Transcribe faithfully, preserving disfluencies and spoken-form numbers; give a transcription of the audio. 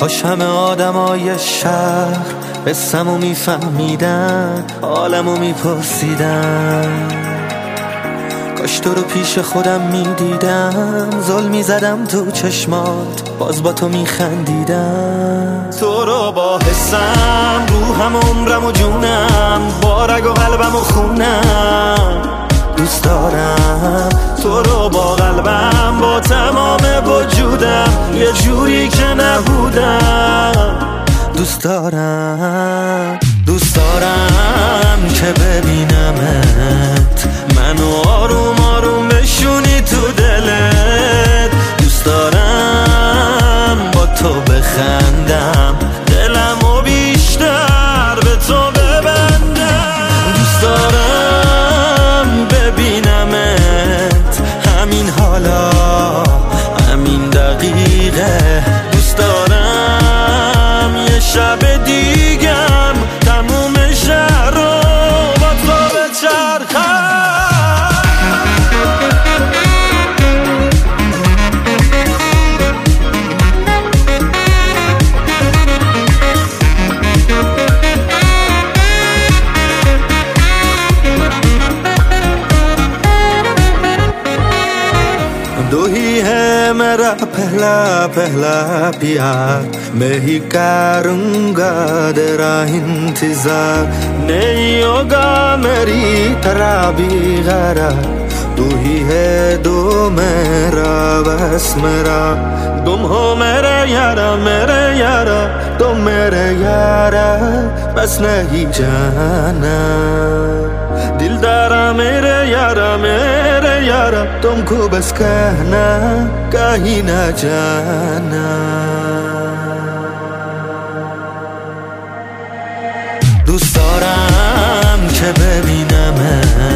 کاش همه آدمای شهر قصه‌مو میفهمیدن، حالمو میپرسیدن. کاش تو رو پیش خودم میدیدم، زل میزدم تو چشمات، باز با تو میخندیدم. تو رو با حسم، روحم، عمرم و جونم، با رگ و قلبم و خونم دوست دارم. تو رو با قلبم، با تمام وجودم، یه جوری که نبودم دوست دارم. دوست دارم که ببینمت، منو آروم آروم بشونی تو دلت. دوست دارم با تو بخندم، دلمو بیشتر به تو ببندم. دوست دارم ببینمت همین حالا، همین دقیقه. دوست دارم یه شب دیگم تموم شهر رو با تو بچرخم. दो ही है मेरा पहला पहला प्यार, मैं ही करूँगा तेरा इंतजार। नहीं होगा मेरी तरह भी गरार, तू ही है दो मेरा बस मेरा। तुम हो मेरे यारा मेरे यारा, तुम मेरे यारा बस नहीं जाना। दिलदारा मेरे यारा मेरे यारा, तुमको बस कहना कहीं ना जाना। دوست دارم که ببینمت،